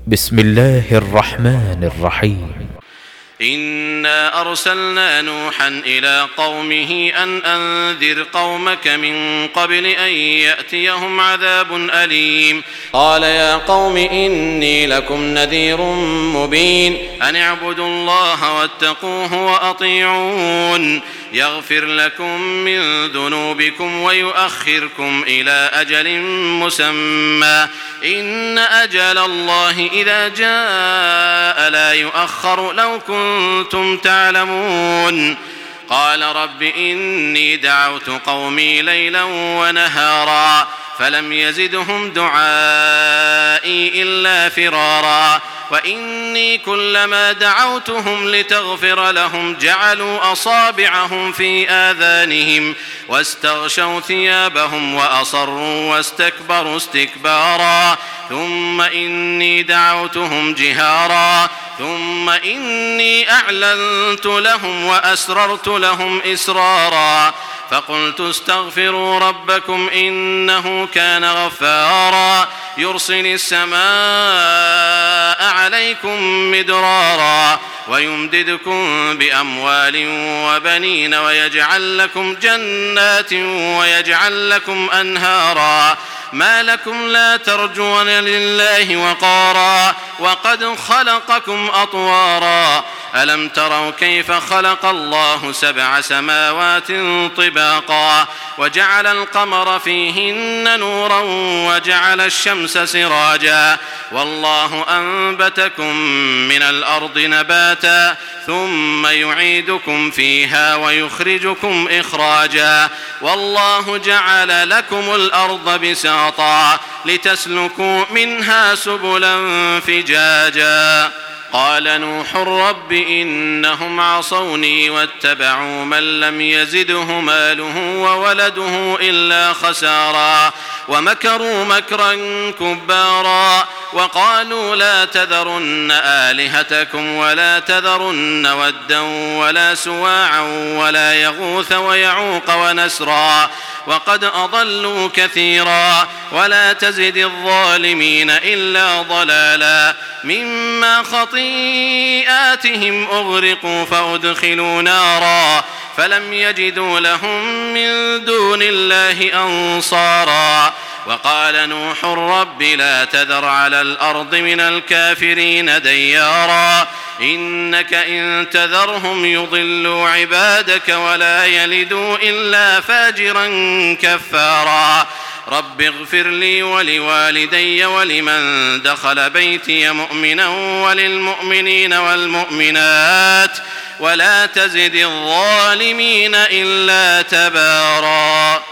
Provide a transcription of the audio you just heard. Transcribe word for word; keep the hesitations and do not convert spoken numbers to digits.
بسم الله الرحمن الرحيم. إنا أرسلنا نوحا إلى قومه أن أنذر قومك من قبل أن يأتيهم عذاب أليم. قال يا قوم إني لكم نذير مبين أن اعبدوا الله واتقوه وأطيعون يغفر لكم من ذنوبكم ويؤخركم إلى أجل مسمى إن أجل الله إذا جاء لا يؤخر لو كنتم تعلمون. قال رب إني دعوت قومي ليلا ونهارا فلم يزدهم دعائي إلا فرارا وإني كلما دعوتهم لتغفر لهم جعلوا أصابعهم في آذانهم واستغشوا ثيابهم وأصروا واستكبروا استكبارا ثم إني دعوتهم جهارا ثم إني أعلنت لهم وأسررت لهم إسرارا فقلت استغفروا ربكم إنه كان غفارا يرسل السماء عليكم مدرارا ويمددكم بأموال وبنين ويجعل لكم جنات ويجعل لكم أنهارا ما لكم لا ترجون لله وقارا وقد خلقكم أطوارا ألم تروا كيف خلق الله سبع سماوات طباقا وجعل القمر فيهن نورا وجعل الشمس سراجا والله أنبتكم من الأرض نباتا ثم يعيدكم فيها ويخرجكم إخراجا والله جعل لكم الأرض بساطا لتسلكوا منها سبلا فجاجا. قال نوح رب إنهم عصوني واتبعوا من لم يزده ماله وولده إلا خسارا ومكروا مكرا كبارا وقالوا لا تذرن آلهتكم ولا تذرن ودا ولا سواعا ولا يغوث ويعوق ونسرا وقد أضلوا كثيرا ولا تزد الظالمين إلا ضلالا مما خطيئاتهم أغرقوا فأدخلوا نارا فلم يجدوا لهم من دون الله أنصارا. وقال نوح رب لا تذر على الأرض من الكافرين ديارا إنك إن تذرهم يضلوا عبادك ولا يلدوا إلا فاجرا كفارا. رب اغفر لي ولوالدي ولمن دخل بيتي مؤمنا وللمؤمنين والمؤمنات ولا تزد الظالمين إلا تبارا.